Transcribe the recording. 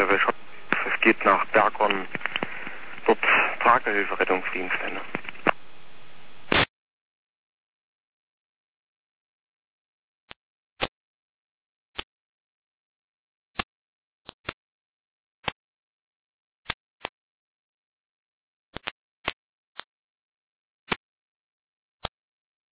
Feuerwehr Schott. Es geht nach Bergon, dort Tragehilfe, Rettungsdienst.